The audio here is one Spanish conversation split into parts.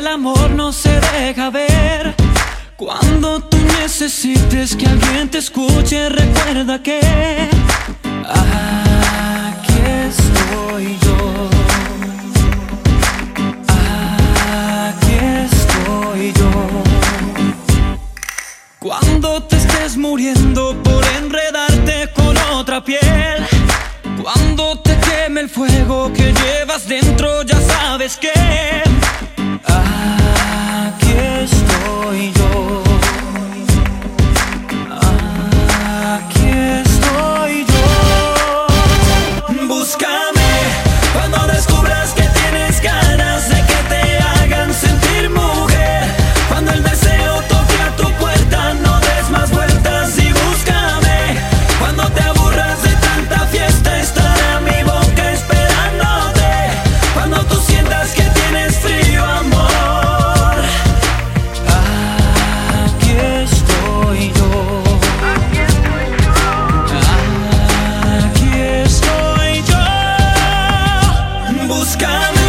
amor no se deja ver. Cuando tú necesites que alguien te escuche, recuerda que aquí estoy yo. Aquí estoy yo. Cuando te estés muriendo por enredarte con otra piel, cuando te queme el fuego que llevas dentro, ya sabes que aquí estoy yo. Aquí estoy yo. Búscame cuando descubras que tienes ganas de que te hagan sentir mujer. Cuando el deseo toque a tu puerta, no des más vueltas y búscame. Cuando te aburras de tanta fiesta, estará mi boca esperándote. Cuando tú sientas que tienes frío, amor, aquí estoy yo. Aquí estoy yo. Búscame.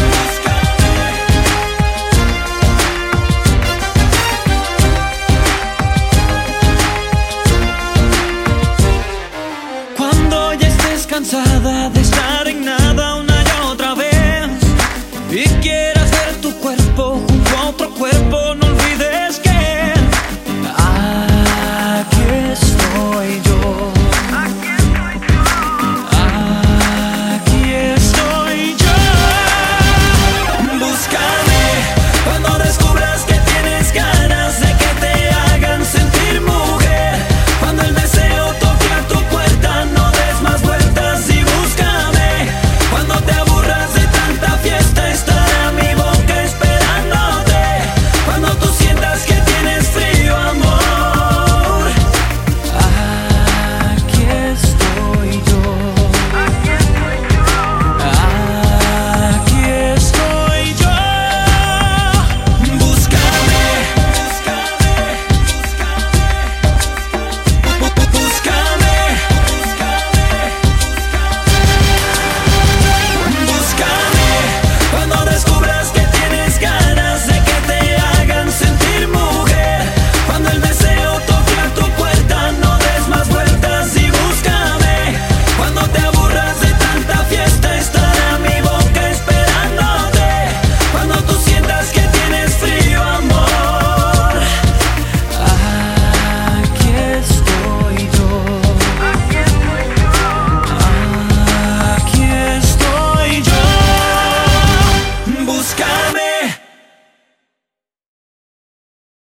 Cuando ya estés cansada de estar en nada una y otra vez y quieras ver tu cuerpo junto a otro cuerpo, no olvides que aquí estoy yo. Aquí estoy yo. Búscame cuando descubras que tienes ganas de que te hagan sentir mujer. Cuando el deseo toque a tu puerta, no des más vueltas y búscame. Cuando te aburras de tanta fiesta, estará mi boca esperándote. Cuando tú sientas que tienes frío, amor, aquí estoy yo. Aquí estoy yo. Búscame. Búscame cuando descubras que tienes ganas de que te hagan sentir mujer. Cuando el deseo toque a tu puerta, no des más vueltas y búscame. Cuando te aburras de tanta fiesta, estará mi boca esperándote. Cuando tú sientas que tienes frío, amor, aquí estoy yo. Aquí estoy yo. Búscame.